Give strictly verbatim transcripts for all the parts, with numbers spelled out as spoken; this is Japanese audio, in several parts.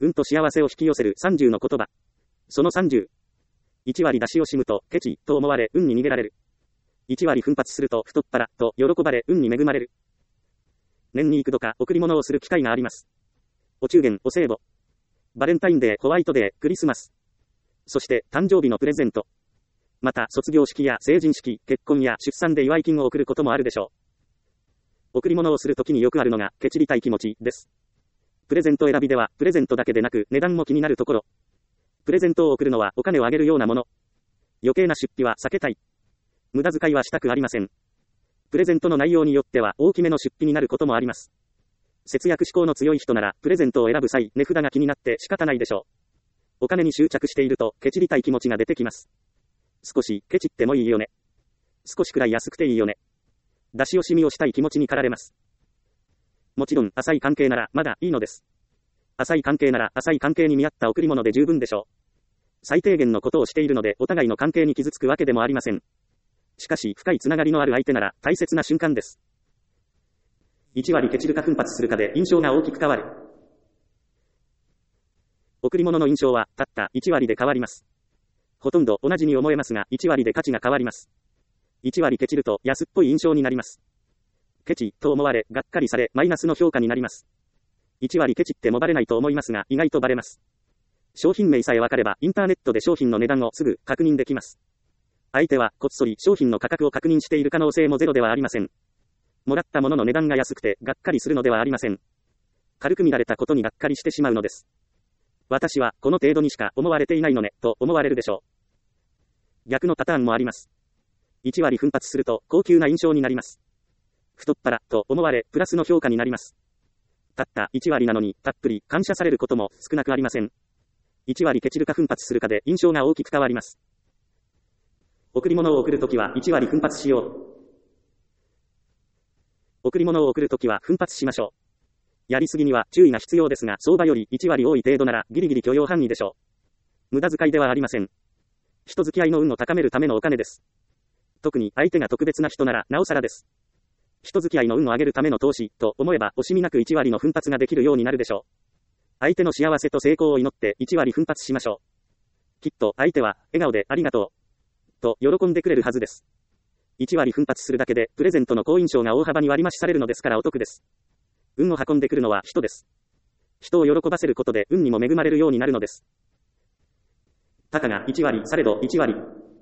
運と幸せを引き寄せるさんじゅうの言葉。そのさんじゅう。いち割出し惜しむと、ケチ、と思われ、運に逃げられる。いち割奮発すると、太っ腹、と喜ばれ、運に恵まれる。年に幾度か、贈り物をする機会があります。お中元、お歳暮。バレンタインデー、ホワイトデー、クリスマス。そして、誕生日のプレゼント。また、卒業式や成人式、結婚や出産で祝い金を贈ることもあるでしょう。贈り物をするときによくあるのが、ケチりたい気持ちです。プレゼント選びでは、プレゼントだけでなく、値段も気になるところ。プレゼントを贈るのは、お金をあげるようなもの。余計な出費は避けたい。無駄遣いはしたくありません。プレゼントの内容によっては、大きめの出費になることもあります。節約志向の強い人なら、プレゼントを選ぶ際、値札が気になって仕方ないでしょう。お金に執着していると、ケチりたい気持ちが出てきます。少し、ケチってもいいよね。少しくらい安くていいよね。出し惜しみをしたい気持ちに駆られます。もちろん、浅い関係なら、まだいいのです。浅い関係なら、浅い関係に見合った贈り物で十分でしょう。最低限のことをしているので、お互いの関係に傷つくわけでもありません。しかし、深いつながりのある相手なら、大切な瞬間です。いち割ケチるか奮発するかで印象が大きく変わる。贈り物の印象は、たったいち割で変わります。ほとんど同じに思えますが、いち割で価値が変わります。いち割ケチると安っぽい印象になります。ケチと思われ、がっかりされ、マイナスの評価になります。いち割ケチってもバレないと思いますが、意外とバレます。商品名さえわかれば、インターネットで商品の値段をすぐ確認できます。相手はこっそり商品の価格を確認している可能性もゼロではありません。もらったものの値段が安くて、がっかりするのではありません。軽く見られたことにがっかりしてしまうのです。私はこの程度にしか思われていないのね、と思われるでしょう。逆のパターンもあります。いち割奮発すると高級な印象になります。太っ腹と思われ、プラスの評価になります。たったいち割なのに、たっぷり感謝されることも少なくありません。いち割ケチるか奮発するかで印象が大きく変わります。贈り物を贈るときはいち割奮発しよう。贈り物を贈るときは奮発しましょう。やりすぎには注意が必要ですが、相場よりいち割多い程度ならギリギリ許容範囲でしょう。無駄遣いではありません。人付き合いの運を高めるためのお金です。特に相手が特別な人ならなおさらです。人付き合いの運を上げるための投資と思えば惜しみなくいち割の奮発ができるようになるでしょう。相手の幸せと成功を祈っていち割奮発しましょう。きっと相手は笑顔でありがとうと喜んでくれるはずです。いち割奮発するだけでプレゼントの好印象が大幅に割増されるのですからお得です。運を運んでくるのは人です。人を喜ばせることで運にも恵まれるようになるのです。たかがいち割されどいち割。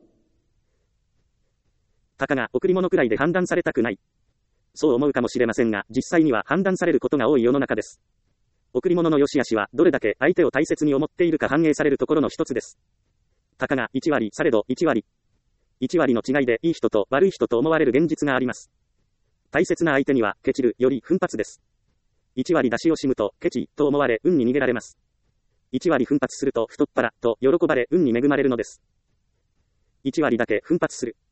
たかが贈り物くらいで判断されたくない。そう思うかもしれませんが、実際には判断されることが多い世の中です。贈り物の良し悪しはどれだけ相手を大切に思っているか反映されるところの一つです。たかがいち割されどいち割。いち割の違いでいい人と悪い人と思われる現実があります。大切な相手にはケチるより奮発です。いち割出し惜しむとケチと思われ運に逃げられます。いち割奮発すると太っ腹と喜ばれ運に恵まれるのです。いち割だけ奮発する。